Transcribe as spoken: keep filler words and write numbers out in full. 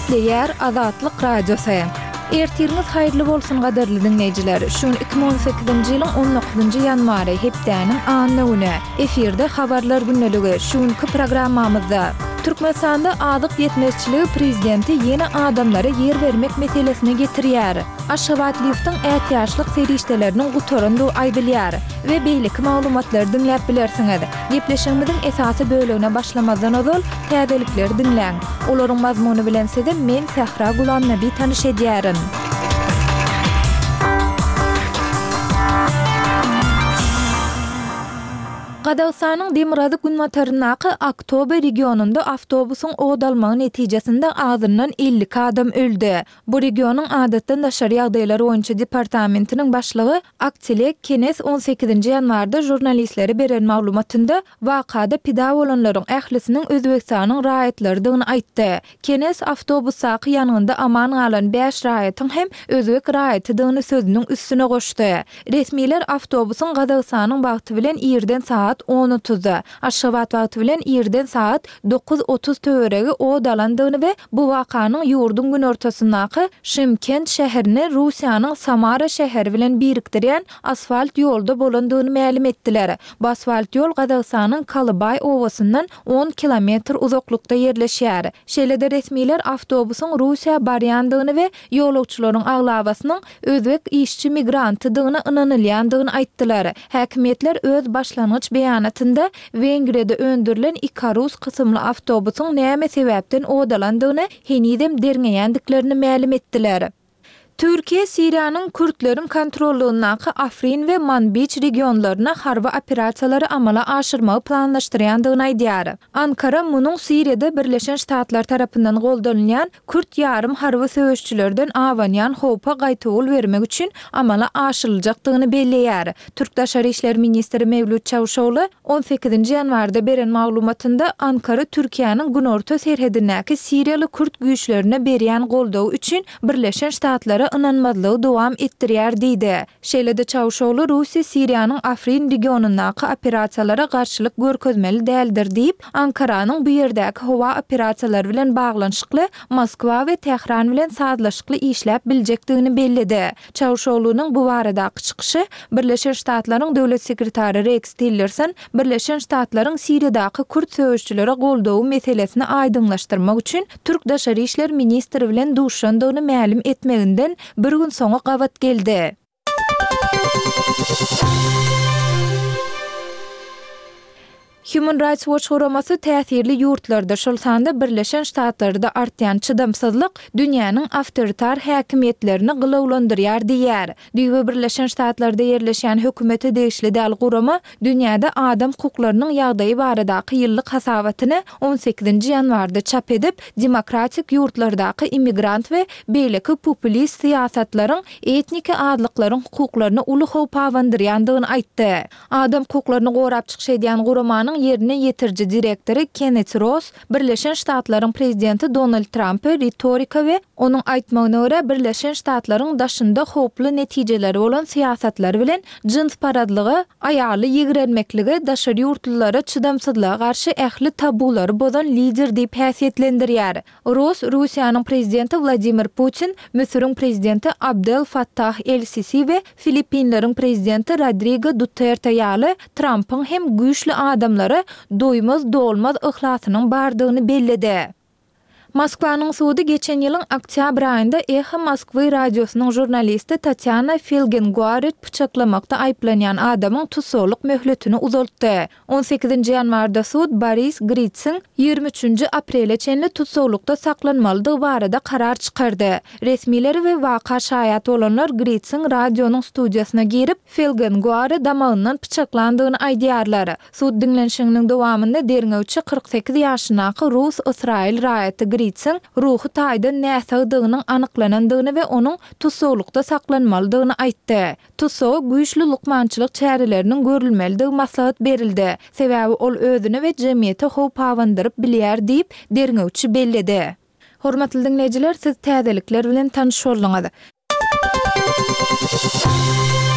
Eýtleýär Azatlyk radiosu. Ertiriniz haýrly bolsun gaderli dinleýijiler. Şun iki bin on sekizinji ýylyň on dokuzunjy ýanwary hepdäniň anyny güni. Eferde habarlar günneligi. Şunky programmamyzda Türkmenistanda adyk ýetmezçiligi prezidenti ýene adamlara ýer bermek meselesine getirýär. Aşgabatlygyň ätýaşlyk serişdeleriniň gutaryndy aýdylýar we beýleki maglumatlar dinläp bilersiňiz. Gepleşigimiziň esasy bölügine başlamazdan ozal täzelikler dinläň. Olaryň mazmuny bilen size men Sahra Gulamnaby tanyş edýärim. Gadawsanyň Demirady Günmatarynaky Aktober regionunda awtobusyň oğdalmagy netijesinde azyndan elli adam öldü. Bu regionyň adatdan daşary ýagdaýlary boýunça departamentiniň başlygy Akçelek Kenes on sekizinji ýanwarda jurnalistlere beren maglumatynda wakada pida bolanlaryň ählisiniň Özbekistanyň raýatlarydygyny aýtdy. Kenes awtobusaky ýanynda aman galan beş raýatyň hem özbek raýatydygyny sözüniň üstüne goşdy. Resmiler awtobusyň Gadawsanyň bagty bilen ýerden saat on otuzda, Aşgabat wagty bilen ýerden saat dokuz otuz töweregi oğdalandygyny we bu wakanyň ýurdun gün ortasyndaky Şymkent şäherini Russiýanyň Samara şäheri bilen birikdirýän asfalt ýolda bolandygyny ma'lum etdiler. Bu asfalt ýol Gadawsanyň Kalybay owasyndan on kilometr uzaklykda ýerleşýär. Şeýle-de resmiler awtobusyň Russiýa barýandygyny we ýolagçylaryň aglabasynyň özbek işçi migrantydygyny ynanylýandygyny aýtdylar. Häkimetler öz başlangıç beýanatynda Wengriýada öndürilen Ikarus kysymly awtobusyň näme sebäpden oğdalandygyny henidem derňeýändiklerini ma'lum etdiler. Türkiýe Siriýanyň Kürtleriň kontrolündaky Afrin we Manbij regionlaryna harby operasiýalary amala aşyrmagy planlaşdyrýandygyny aýdýar. Ankara munyň Siriýada Birleşen Ştatlar tarapyndan goldanylýan Kürt ýarym harby söwüşçilerden awanýan howpa gaýtygul bermek üçin amala aşyryljakdygyny belleýär. Türk Daşary işler ministri Mevlüt Çavuşoğlu on sekizinji ýanwarda beren maglumatynda Ankara Türkiýanyň günorta serhedindäki Siriýaly Kürt güýçlerine berýän goldawy üçin Birleşen Ştatlara ynanmazlygy dowam etdirýär diýdi. Şeýle-de Çavuşoğlu Russiýa Siriýanyň Afrin regionundaky operasiýalara garşylyk görkezmeli däldir diýip, Ankaranyň bu ýerdäki howa operasiýalary bilen baglanşykly Moskwa we Tehran bilen sazlaşykly işläp biljekdigini bellidi. Çavuşoğlunyň bu baradaky çykyşy Birleşen Ştatlaryň döwlet sekretary Rex Tillerson Birleşen Ştatlaryň Siriýadaky Kürt söwüşçilere goldawy meselesini aýdyňlaşdyrmak üçin Türk Daşary işler ministri bilen duşandygyny ma'lum etmeginden bir gün soňa gabat geldi. Human Rights Watch guramasy täsirli ýurtlarda şol sanda Birleşen Ştatlarda artýan çydamsızlyk dünýäniň awtoritar häkimetlerini gylawlandyrýar diýär. Diýip Birleşen Ştatlarda ýerleşýän hökümeti degişli däl gurama dünýäde adam hukuklarynyň ýagdaýy baradaky ýyllyk hasabatyny on sekizinji ýanwarda çap edip, demokratik ýurtlardaky immigrant we beýleki populist siýasatlaryň etniki adlyklaryň hukuklaryny uly howpawandyrýandygyny aýtdy. Adam hukuklaryny gorap çykyş edýän guramanyň yerine yetirci direktori Kenneth Ross, Birleşen Ştatlaryň prezidenti Donald Trump'y retorika we onuň aýtmagyna görä Birleşen Ştatlaryň daşynda howply netijeleri bolan siýasatlary bilen jins paradlygy, aýaly ýigrenmekligi daşary ýurtlylara çydamsızlyğa garşy ähli tabulary bozan lider diýip häsiýetlendirýär. Ross, Russiýanyň prezidenti Vladimir Putin, Misiriň prezidenti Abdel Fattah el-Sisi we Filipinleriň prezidenti Rodrigo Duterte ýaly Trump'yň hem güýçli adamlar doýmaz dolmaz ihlasanyň bardygyny belledi. Moskwanyň sudy geçen ýylyň oktýabr aýynda Echo Moskwy radiosynyň jurnalisti Tatyana Felgenguarit pyçaklamakda aýplanýan adamyň tutsalyk möhletini uzaltdy. on sekizinji ýanwarda sud Boris Gritsyn ýygrimi üçünji aprele çenli tutsalykda saklanmalydygy barada karar çykardy. Resmiler we waka şaýat bolanlar Gritsyn radionyň studiýasyna girip Felgenguary damagyndan pyçaklandygyny aýdýarlar. Sud dinlenşiginiň dowamynda derňewçi kırk sekiz ýaşynaky Rus Israil raýaty Gritsyn ruhy taýdan näsagdygynyň anyklanandygyny we onuň tutsalykda saklanmalydygyny aýtdy. Tutsaga güýçli lukmançylyk çäreleriniň görülmelidigi maslahat berildi. Sebäbi ol özüni we jemgyýeti howpawandyryp bilýär diýip derňewçi belledi. Hormatly dinleýijiler, siz täzelikler bilen tanyş boldyňyz.